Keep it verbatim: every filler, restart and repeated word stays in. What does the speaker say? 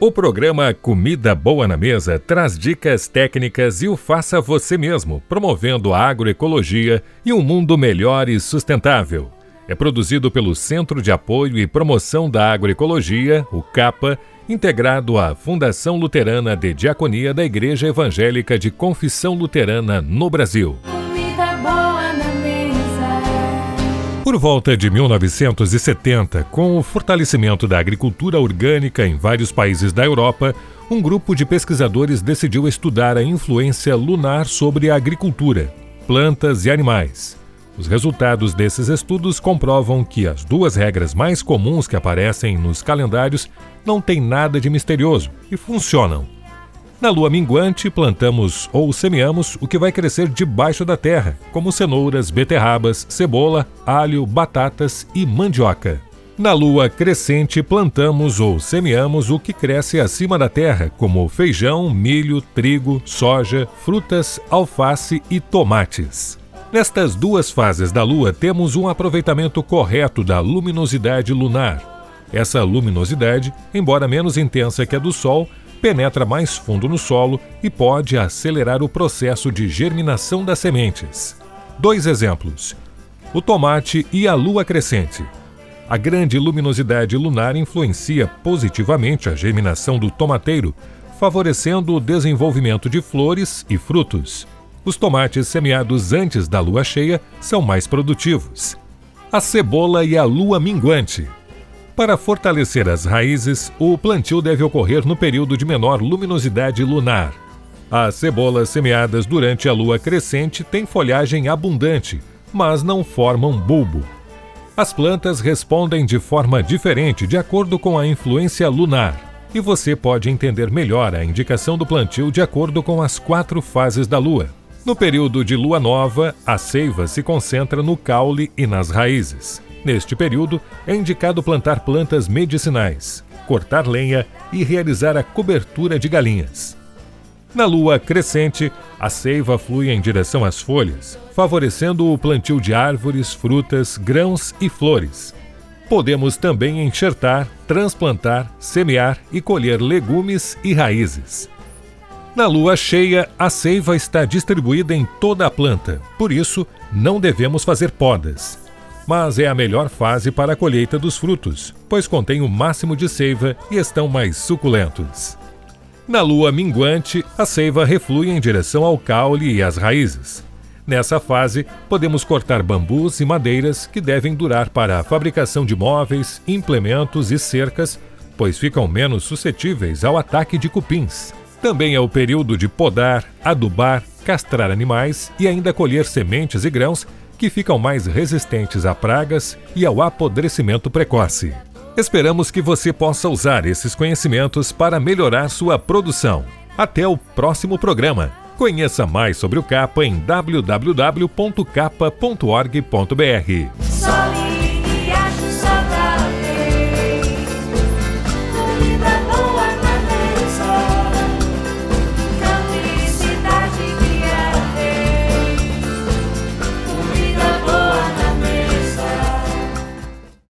O programa Comida Boa na Mesa traz dicas técnicas e o faça você mesmo, promovendo a agroecologia e um mundo melhor e sustentável. É produzido pelo Centro de Apoio e Promoção da Agroecologia, o CAPA, integrado à Fundação Luterana de Diaconia da Igreja Evangélica de Confissão Luterana no Brasil. Comida boa na mesa. Por volta de mil novecentos e setenta, com o fortalecimento da agricultura orgânica em vários países da Europa, um grupo de pesquisadores decidiu estudar a influência lunar sobre a agricultura, plantas e animais. Os resultados desses estudos comprovam que as duas regras mais comuns que aparecem nos calendários não têm nada de misterioso e funcionam. Na lua minguante, plantamos ou semeamos o que vai crescer debaixo da terra, como cenouras, beterrabas, cebola, alho, batatas e mandioca. Na lua crescente, plantamos ou semeamos o que cresce acima da terra, como feijão, milho, trigo, soja, frutas, alface e tomates. Nestas duas fases da Lua, temos um aproveitamento correto da luminosidade lunar. Essa luminosidade, embora menos intensa que a do Sol, penetra mais fundo no solo e pode acelerar o processo de germinação das sementes. Dois exemplos: o tomate e a lua crescente. A grande luminosidade lunar influencia positivamente a germinação do tomateiro, favorecendo o desenvolvimento de flores e frutos. Os tomates semeados antes da lua cheia são mais produtivos. A cebola e a lua minguante. Para fortalecer as raízes, o plantio deve ocorrer no período de menor luminosidade lunar. As cebolas semeadas durante a lua crescente têm folhagem abundante, mas não formam bulbo. As plantas respondem de forma diferente de acordo com a influência lunar, e você pode entender melhor a indicação do plantio de acordo com as quatro fases da lua. No período de lua nova, a seiva se concentra no caule e nas raízes. Neste período, é indicado plantar plantas medicinais, cortar lenha e realizar a cobertura de galinhas. Na lua crescente, a seiva flui em direção às folhas, favorecendo o plantio de árvores, frutas, grãos e flores. Podemos também enxertar, transplantar, semear e colher legumes e raízes. Na lua cheia, a seiva está distribuída em toda a planta, por isso não devemos fazer podas. Mas é a melhor fase para a colheita dos frutos, pois contém o máximo de seiva e estão mais suculentos. Na lua minguante, a seiva reflui em direção ao caule e às raízes. Nessa fase, podemos cortar bambus e madeiras que devem durar para a fabricação de móveis, implementos e cercas, pois ficam menos suscetíveis ao ataque de cupins. Também é o período de podar, adubar, castrar animais e ainda colher sementes e grãos que ficam mais resistentes a pragas e ao apodrecimento precoce. Esperamos que você possa usar esses conhecimentos para melhorar sua produção. Até o próximo programa. Conheça mais sobre o CAPA em w w w ponto capa ponto org ponto b r.